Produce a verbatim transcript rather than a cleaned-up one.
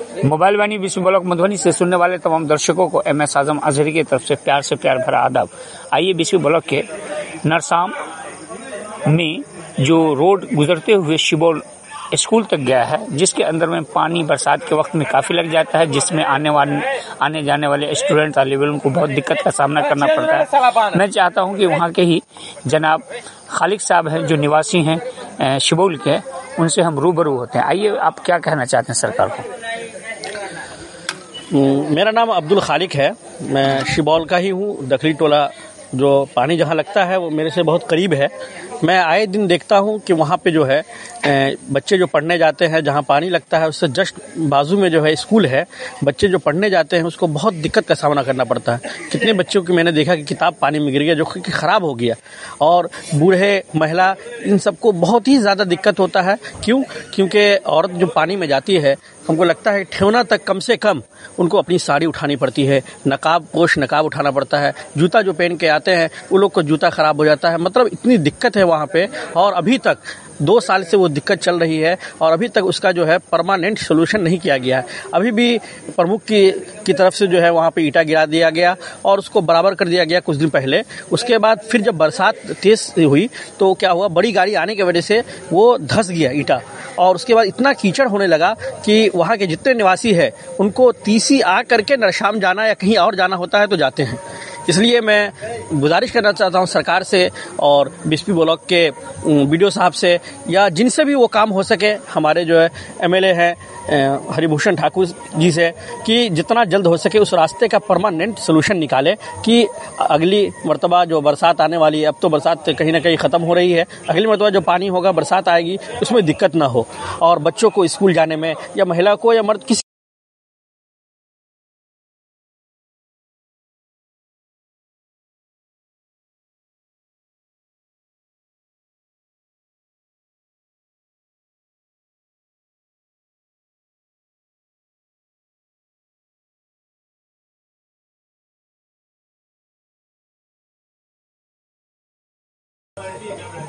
Mobile वाणी विश्व block Madhubani से सुनने वाले तमाम दर्शकों को एम एस आजम अजहरी की तरफ से प्यार से प्यार भरा आदाब। आइए विश्व ब्लॉक के नरसाम में जो रोड गुजरते हुए शिबौल स्कूल तक गया है, जिसके अंदर में पानी बरसात के वक्त में काफ़ी लग जाता है, जिसमें आने वाले आने जाने वाले स्टूडेंट तालिब को बहुत दिक्कत का सामना करना पड़ता है। मैं चाहता हूं कि वहां के ही जनाब खालिक साहब हैं जो निवासी हैं शिबौल के, उनसे हम रूबरू होते हैं। आइए, आप क्या कहना चाहते हैं सरकार को? मेरा नाम अब्दुल खालिक है, मैं शिबौल का ही हूँ। दखली टोला जो पानी जहाँ लगता है वो मेरे से बहुत करीब है। मैं आए दिन देखता हूँ कि वहाँ पे जो है बच्चे जो पढ़ने जाते हैं, जहाँ पानी लगता है उससे जस्ट बाजू में जो है स्कूल है, बच्चे जो पढ़ने जाते हैं उसको बहुत दिक्कत का सामना करना पड़ता है। कितने बच्चों की मैंने देखा कि किताब पानी में गिर गया, जो कि ख़राब हो गया, और बूढ़े महिला इन सबको बहुत ही ज़्यादा दिक्कत होता है। क्यों? क्योंकि औरत जो पानी में जाती है, हमको लगता है ठेवना तक कम से कम उनको अपनी साड़ी उठानी पड़ती है, नकाब पोश नकाब उठाना पड़ता है, जूता जो पहन के आते हैं उन लोग को जूता खराब हो जाता है। मतलब इतनी दिक्कत है वहाँ पे, और अभी तक दो साल से वो दिक्कत चल रही है और अभी तक उसका जो है परमानेंट सोल्यूशन नहीं किया गया है। अभी भी प्रमुख की की तरफ से जो है वहाँ पे ईंटा गिरा दिया गया और उसको बराबर कर दिया गया कुछ दिन पहले। उसके बाद फिर जब बरसात तेज हुई तो क्या हुआ, बड़ी गाड़ी आने की वजह से वो धंस गया ईंटा, और उसके बाद इतना कीचड़ होने लगा कि वहाँ के जितने निवासी है उनको तीसी आ करके नरसाम जाना या कहीं और जाना होता है तो जाते हैं। इसलिए मैं गुजारिश करना चाहता हूं सरकार से और बीएसपी ब्लॉक के वीडियो साहब से, या जिनसे भी वो काम हो सके, हमारे जो है एमएलए हैं हरिभूषण ठाकुर जी से, कि जितना जल्द हो सके उस रास्ते का परमानेंट सोल्यूशन निकाले कि अगली मर्तबा जो बरसात आने वाली है, अब तो बरसात कहीं ना कहीं ख़त्म हो रही है, अगली मर्तबा जो पानी होगा, बरसात आएगी, उसमें दिक्कत ना हो और बच्चों को स्कूल जाने में या महिला को या मर्द किसी